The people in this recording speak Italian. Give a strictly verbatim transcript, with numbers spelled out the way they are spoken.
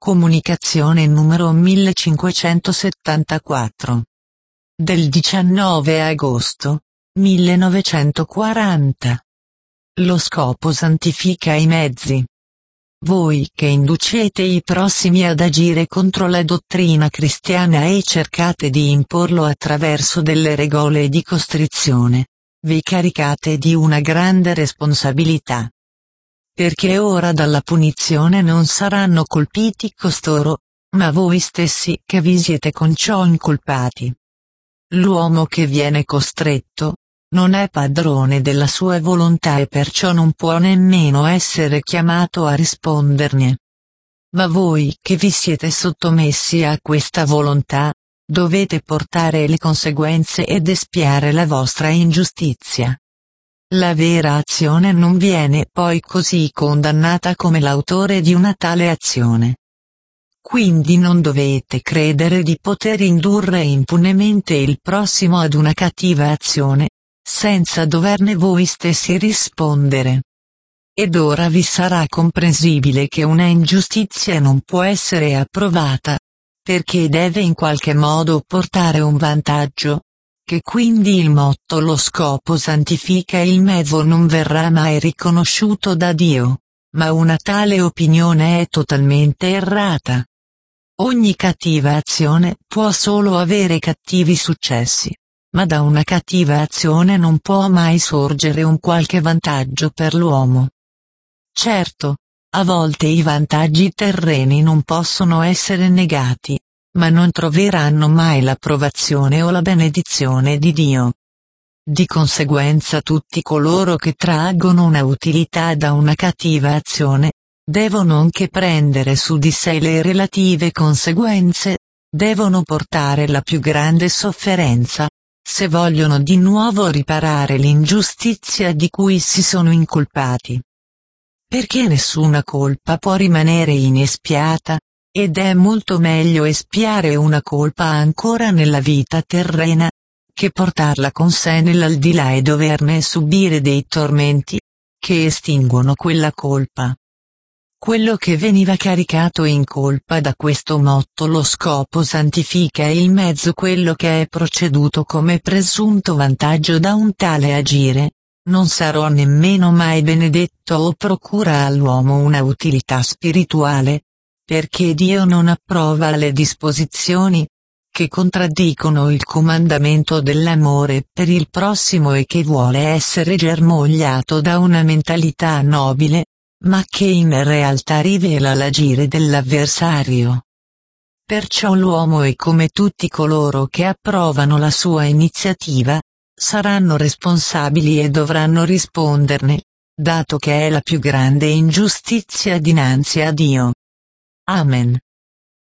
Comunicazione numero millecinquecentosettantaquattro. Del diciannove agosto millenovecentoquaranta. Lo scopo santifica i mezzi. Voi che inducete i prossimi ad agire contro la dottrina cristiana e cercate di imporlo attraverso delle regole di costrizione, vi caricate di una grande responsabilità. Perché ora dalla punizione non saranno colpiti costoro, ma voi stessi che vi siete con ciò incolpati. L'uomo che viene costretto, non è padrone della sua volontà e perciò non può nemmeno essere chiamato a risponderne. Ma voi che vi siete sottomessi a questa volontà, dovete portare le conseguenze ed espiare la vostra ingiustizia. La vera azione non viene poi così condannata come l'autore di una tale azione. Quindi non dovete credere di poter indurre impunemente il prossimo ad una cattiva azione, senza doverne voi stessi rispondere. Ed ora vi sarà comprensibile che una ingiustizia non può essere approvata, perché deve in qualche modo portare un vantaggio, che quindi il motto lo scopo santifica il mezzo non verrà mai riconosciuto da Dio, ma una tale opinione è totalmente errata. Ogni cattiva azione può solo avere cattivi successi, ma da una cattiva azione non può mai sorgere un qualche vantaggio per l'uomo. Certo, a volte i vantaggi terreni non possono essere negati, ma non troveranno mai l'approvazione o la benedizione di Dio. Di conseguenza tutti coloro che traggono una utilità da una cattiva azione, devono anche prendere su di sé le relative conseguenze, devono portare la più grande sofferenza, se vogliono di nuovo riparare l'ingiustizia di cui si sono incolpati. Perché nessuna colpa può rimanere inespiata, ed è molto meglio espiare una colpa ancora nella vita terrena, che portarla con sé nell'aldilà e doverne subire dei tormenti, che estinguono quella colpa. Quello che veniva caricato in colpa da questo motto lo scopo santifica il mezzo quello che è proceduto come presunto vantaggio da un tale agire, non sarò nemmeno mai benedetto o procura all'uomo una utilità spirituale, perché Dio non approva le disposizioni, che contraddicono il comandamento dell'amore per il prossimo e che vuole essere germogliato da una mentalità nobile, ma che in realtà rivela l'agire dell'avversario. Perciò l'uomo e come tutti coloro che approvano la sua iniziativa, saranno responsabili e dovranno risponderne, dato che è la più grande ingiustizia dinanzi a Dio. Amen.